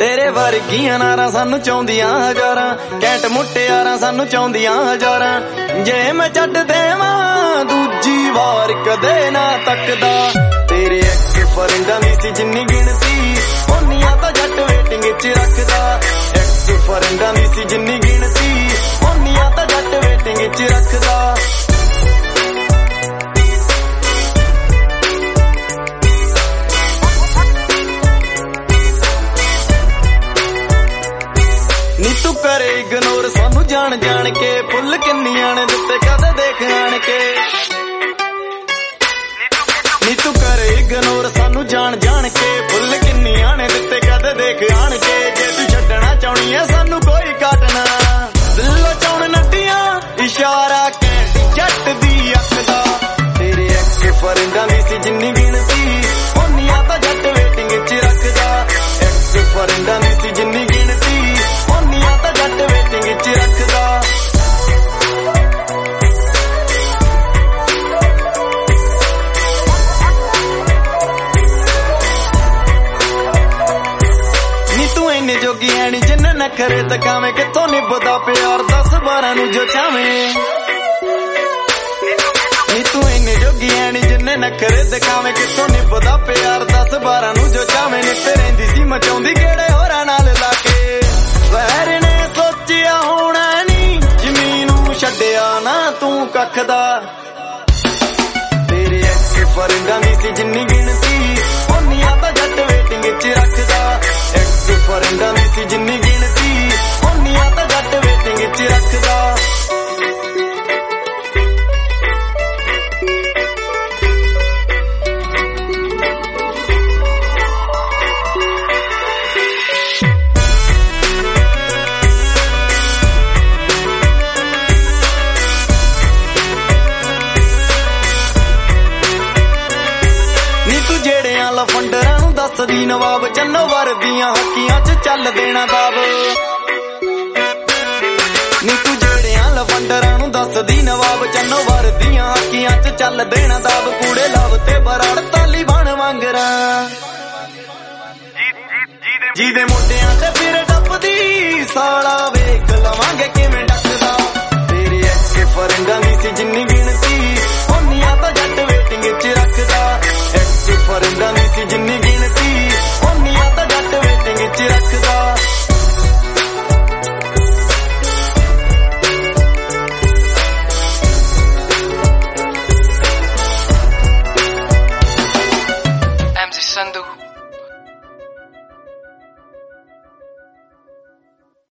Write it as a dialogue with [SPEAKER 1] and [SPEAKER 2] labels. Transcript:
[SPEAKER 1] तेरे वर्गियां नारां सानू चाहुंदियां हजारां, कैंट मुटियारां सानू चाहुंदियां हजारां। जे मैं छड्ड देवां दूजी वार कदे ना तकदा, तेरे एक्स फ्रेंडां दी सी जिन्नी गिणती ओनियां तां जट वेटिंग च रखदा। एक्स फ्रेंडां दी सी जिन्नी गिणती ओनियां तां जट वेटिंग च रखदा। तू करे इग्नोर सानू जान जान के, फुल किन्नियां ने दित्ते कदे देख आण के। नी तू करे इग्नोर सानू जान जान के, फुल किन्नियां ने दित्ते कदे देख आण के। जे तू छड्डना चाहनी है सानू कोई काटना, दिलों चाहण नड्डियां इशारा कैंट जट दी अख दा। तेरे एक्स फ्रेंडां दी सी जिन्नी गिणती ओनियां तां जट वेटिंग च रखदा। एक्स फ्रेंडां दी सी जिन्नी गिणती ओनियां तां जट वेटिंग च रखदा। नी तू इन्ने जोगी है नी जिन्ने नखरे तकावे, कित्थों निभदा प्यार 10-12 नू जो चावें। नी तू इन्ने जोगी है नी जिन्ने नखरे दिखावे, कित्थों निभदा प्यार 10-12 नू जो चावें। नित्ते रहिंदी सी मचाउंदी गेड़े होरां नाल लाके, वैर ने सोचिया होना नी जमीन नू छड्डिया ना तू कख दा। तेरे एक्स फ्रेंडां दी सी जिन्नी गिणती ओनियां तां जट वेटिंग च रखदा। एक्स फ्रेंडां दी सी जिन्नी गिणती ओनियां तां जट वेटिंग च रखदा। लफंडरां नू दसदी नवाब, चन्नो वरदियां हक्कियां च चल देना दाब। नी तू जेड़ियां लफंडरां नू दसदी नवाब, चन्नो वरदियां हक्कियां च चल देना दाब। कूड़े लाव ते बराड़ तालीबान वांगरा, जी दे